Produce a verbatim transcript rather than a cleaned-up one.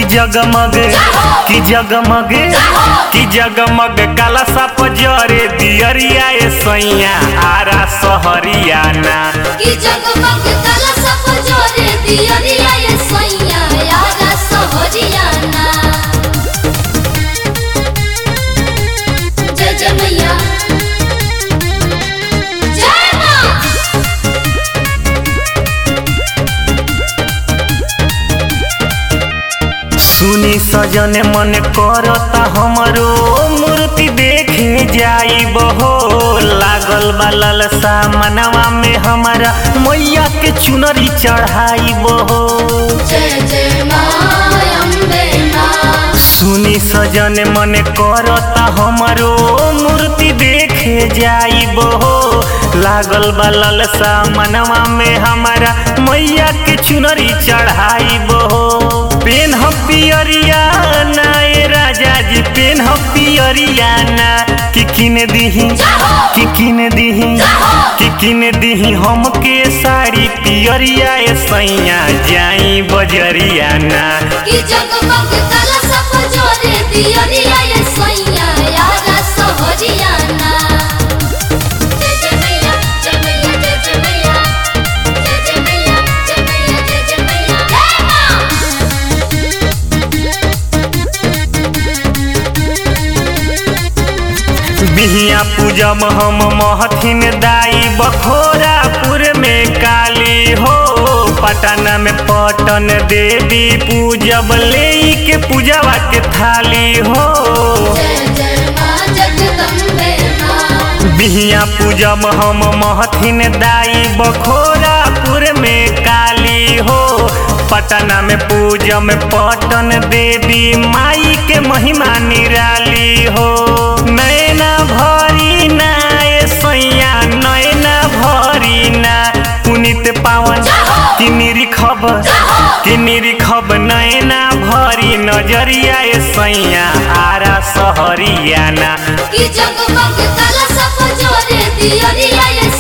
जगमग कि जगमग कि जगमग काला साप जरे दियरिया ए सैया आरा सहरिया ना कि जगमग काला साप जरे दियरिया ए सैया आरा सहरिया ना। जय जय मैया जय मां। सुनी सजने मन करता हमरो मूर्ति देखे जाइब हो लागल बा ललसा मनवा में हमारा मैया के चुनरी चढ़ाइब हो। जय जय मां अम्बे मां। सुनी सजने मन करता हमरो मूर्ति देखे जाइब हो लागल बा ललसा मनवा में हमारा मैया के चुनरी चढ़ाइब हो। पेन हम पियरिया ना ए राजा जी पेन हम पियरिया ना कि किन दीही कि किन दीही कि किन दीही हमके साड़ी पियरिया ए सैया जाई बजरिया ना कि जगमग काला साप जरे दियरिया ए सैया आरा सहरिया ना। जय जय मैया जय मैया जय जय मैया जय जय मैया जय मैया जय जय मैया जय मां। बिहिया पूजब हम महथिन दाई बखोरापुर में काली हो पटना में पटन देवी पूजब ले के पूजवा के थाली हो। जय जय मां जगदम्बे मां। बिहिया पूजब हम महथिन दाई बखोरापुर में काली हो पटना में पूजब पटन देवी माई के महिमा निराली हो। नैना भरी ना ए सैया नैना भरी ना पुनित पावन कि निरीखब कि निरीखब नैना भरी नजरिया ए सैया आरा सहरिया ना कि जगमग काला साप जरे दियरिया ए